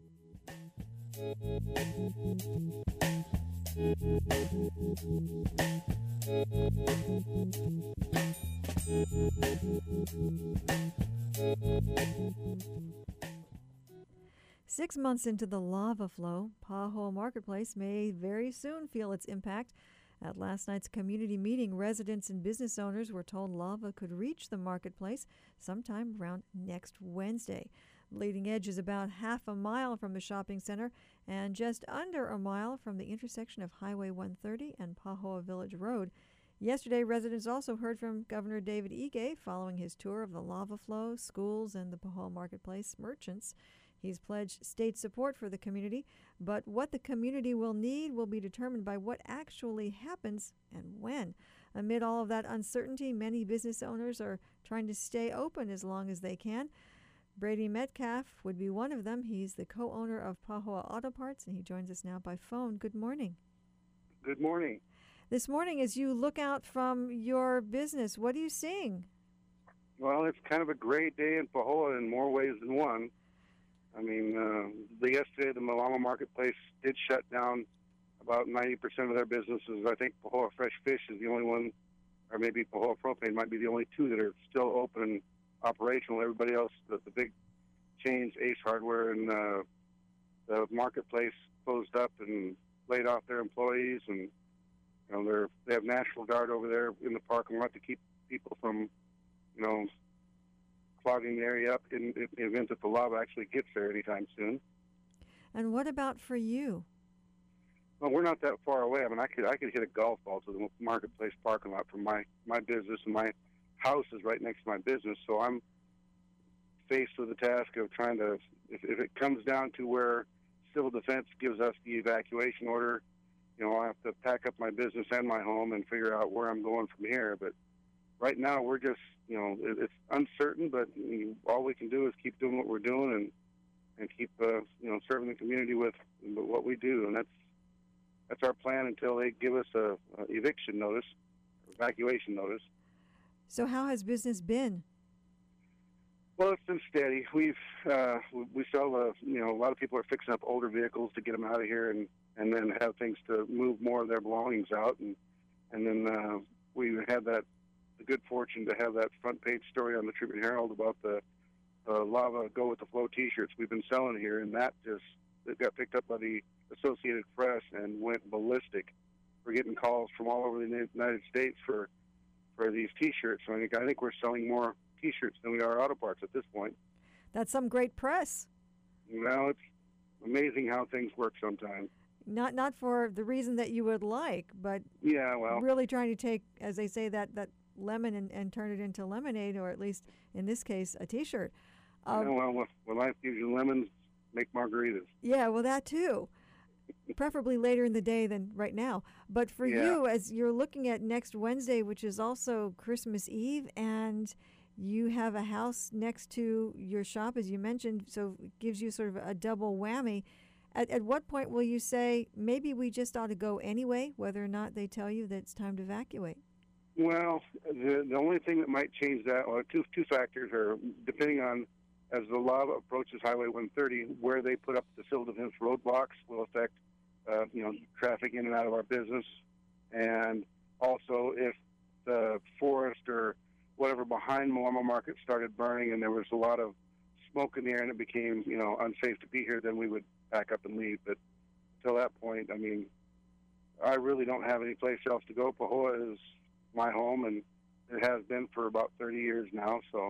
6 months into the lava flow, Pahoa Marketplace may very soon feel its impact. At last night's community meeting, residents and business owners were told lava could reach the marketplace sometime around next Wednesday. Bleeding Edge is about half a mile from the shopping center and just under a mile from the intersection of Highway 130 and Pahoa Village Road. Yesterday, residents also heard from Governor David Ige following his tour of the lava flow, schools, and the Pahoa Marketplace merchants. He's pledged state support for the community, but what the community will need will be determined by what actually happens and when. Amid all of that uncertainty, many business owners are trying to stay open as long as they can. Brady Metcalf would be one of them. He's the co-owner of Pahoa Auto Parts, and he joins us now by phone. Good morning. Good morning. This morning, as you look out from your business, what are you seeing? Well, it's kind of a great day in Pahoa in more ways than one. I mean, yesterday the Malama Marketplace did shut down about 90% of their businesses. I think Pahoa Fresh Fish is the only one, or maybe Pahoa Propane might be the only two that are still open and operational. Everybody else, the big chains, Ace Hardware and the Marketplace, closed up and laid off their employees. And they have National Guard over there in the parking lot to keep people from, clogging the area up in the event that the lava actually gets there anytime soon. And what about for you? Well, we're not that far away. I mean, I could hit a golf ball to the Marketplace parking lot from my business, and my house is right next to my business. So I'm faced with the task of trying to, if it comes down to where Civil Defense gives us the evacuation order, I'll have to pack up my business and my home and figure out where I'm going from here. But right now, we're just, it's uncertain, but all we can do is keep doing what we're doing and keep, serving the community with what we do. And that's our plan until they give us a eviction notice, evacuation notice. So how has business been? Well, it's been steady. We sell, a lot of people are fixing up older vehicles to get them out of here and then have things to move more of their belongings out. And then we had the good fortune to have that front page story on the Tribune Herald about the Lava Go With The Flow T-shirts we've been selling here, and it got picked up by the Associated Press and went ballistic. We're getting calls from all over the United States for these T-shirts. So I think we're selling more T-shirts than we are auto parts at this point. That's some great press. Well, it's amazing how things work sometimes. Not for the reason that you would like, but really trying to take, as they say, that lemon and turn it into lemonade, or at least in this case, a T-shirt. When life gives you lemons, make margaritas. Yeah, well, that too. Preferably later in the day than right now. But for you, as you're looking at next Wednesday, which is also Christmas Eve, and you have a house next to your shop, as you mentioned, so it gives you sort of a double whammy. At what point will you say, maybe we just ought to go anyway, whether or not they tell you that it's time to evacuate? Well, the only thing that might change that, well, two factors are, depending on, as the lava approaches Highway 130, where they put up the Civil Defense roadblocks will affect, traffic in and out of our business. And also, if the forest or whatever behind Malama Market started burning and there was a lot of smoke in the air and it became, unsafe to be here, then we would pack up and leave. But until that point, I mean, I really don't have any place else to go. Pahoa is my home, and it has been for about 30 years now. So,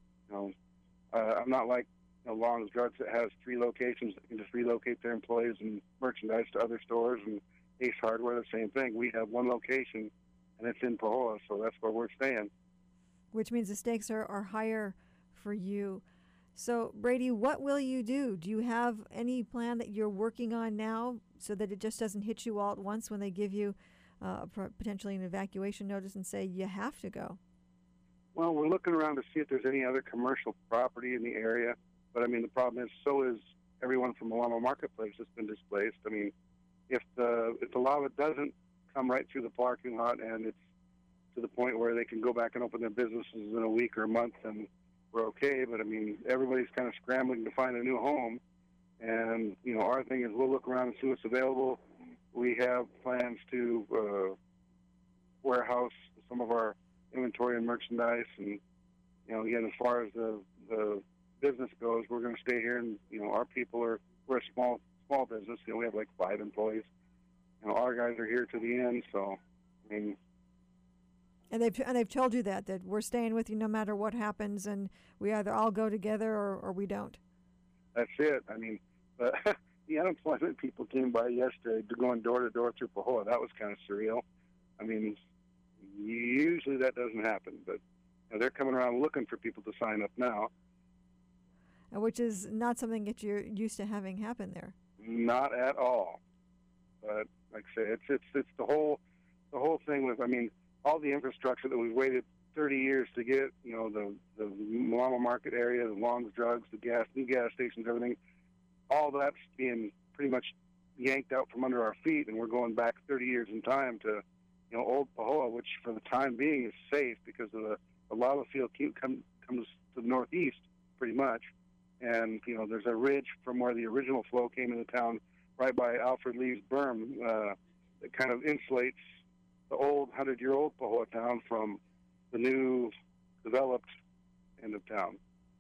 I'm not like Long's Drugs that has 3 locations that can just relocate their employees and merchandise to other stores, and Ace Hardware, the same thing. We have one location, and it's in Pahoa, so that's where we're staying. Which means the stakes are higher for you. So, Brady, what will you do? Do you have any plan that you're working on now so that it just doesn't hit you all at once when they give you potentially an evacuation notice and say you have to go? Well, we're looking around to see if there's any other commercial property in the area. But, I mean, the problem is, so is everyone from Malama Marketplace that's been displaced. I mean, if the lava doesn't come right through the parking lot and it's to the point where they can go back and open their businesses in a week or a month, then we're okay. But, I mean, everybody's kind of scrambling to find a new home. And, our thing is we'll look around and see what's available. We have plans to warehouse some of our inventory and merchandise. And, again, as far as the business goes, we're going to stay here. And, our people we're a small business. We have like 5 employees. Our guys are here to the end. So, I mean, And they've told you that we're staying with you no matter what happens, and we either all go together or we don't. that's it. I mean, the unemployment people came by yesterday, going door to door through Pahoa. That was kind of surreal. I mean, usually that doesn't happen, but they're coming around looking for people to sign up now. Which is not something that you're used to having happen there. Not at all. But like I say, it's the whole thing with, I mean, all the infrastructure that we've waited 30 years to get, the Malama Market area, the Long's Drugs, the new gas stations, everything, all that's being pretty much yanked out from under our feet, and we're going back 30 years in time to, old Pahoa, which for the time being is safe because of the lava field comes to the northeast pretty much. And, there's a ridge from where the original flow came into town right by Alfred Lee's berm that kind of insulates the old 100-year-old Pahoa town from the new developed end of town.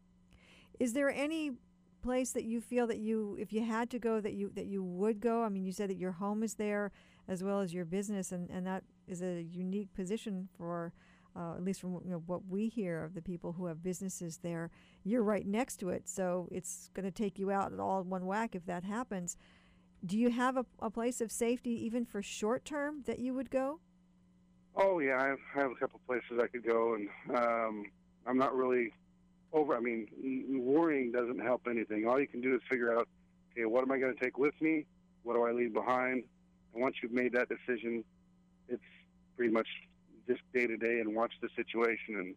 Is there any place that you feel that if you had to go, that you would go? I mean, you said that your home is there as well as your business, and that is a unique position for, at least from what we hear of the people who have businesses there. You're right next to it, so it's going to take you out all in one whack if that happens. Do you have a place of safety even for short term that you would go? Oh, yeah, I have a couple places I could go, and I'm not really over. I mean, worrying doesn't help anything. All you can do is figure out, okay, what am I going to take with me? What do I leave behind? And once you've made that decision, it's pretty much just day to day and watch the situation. And,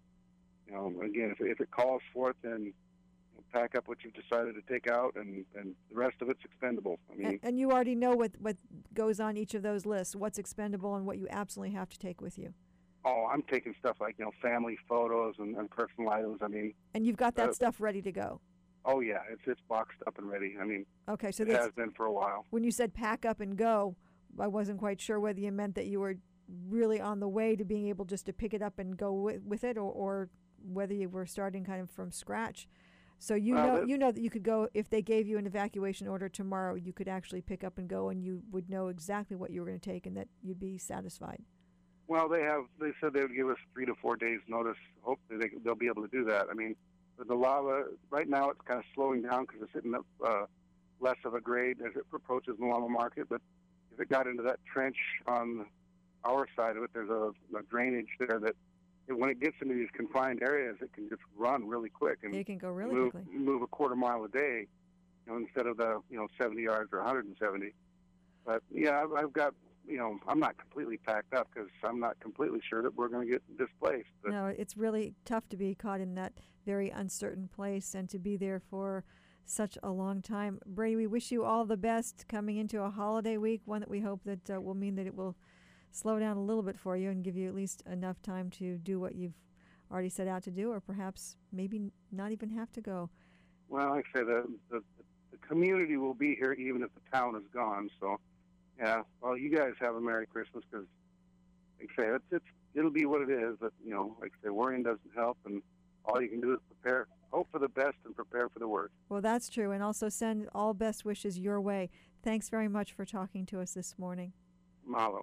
again, if it calls for it, then pack up what you've decided to take out, and the rest of it's expendable. I mean, and you already know what goes on each of those lists, what's expendable and what you absolutely have to take with you. Oh, I'm taking stuff like, family photos and personal items. I mean, and you've got that stuff ready to go. Oh yeah, it's boxed up and ready. I mean, okay, so it has been for a while. When you said pack up and go, I wasn't quite sure whether you meant that you were really on the way to being able just to pick it up and go with it, or whether you were starting kind of from scratch. So you know that you could go, if they gave you an evacuation order tomorrow, you could actually pick up and go, and you would know exactly what you were going to take, and that you'd be satisfied. Well, they said they would give us 3 to 4 days notice. Hopefully they'll be able to do that. I mean, the lava right now, it's kind of slowing down because it's hitting up less of a grade as it approaches Malama Market. But if it got into that trench on our side of it, there's a drainage there that when it gets into these confined areas, it can just run really quick and it can go really quickly. Move a quarter mile a day, instead of the 70 yards or 170. But yeah, I've got, I'm not completely packed up because I'm not completely sure that we're going to get displaced. But no, it's really tough to be caught in that very uncertain place and to be there for such a long time. Brady, we wish you all the best coming into a holiday week, one that we hope that will mean that it will slow down a little bit for you and give you at least enough time to do what you've already set out to do, or perhaps maybe not even have to go. Well, like I say, the community will be here even if the town is gone. So, yeah, well, you guys have a Merry Christmas because, like I say, it'll be what it is. But, like I say, worrying doesn't help, and all you can do is prepare, hope for the best and prepare for the worst. Well, that's true, and also send all best wishes your way. Thanks very much for talking to us this morning. Mahalo.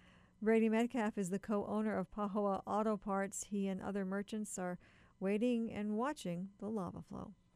Brady Metcalf is the co-owner of Pahoa Auto Parts. He and other merchants are waiting and watching the lava flow.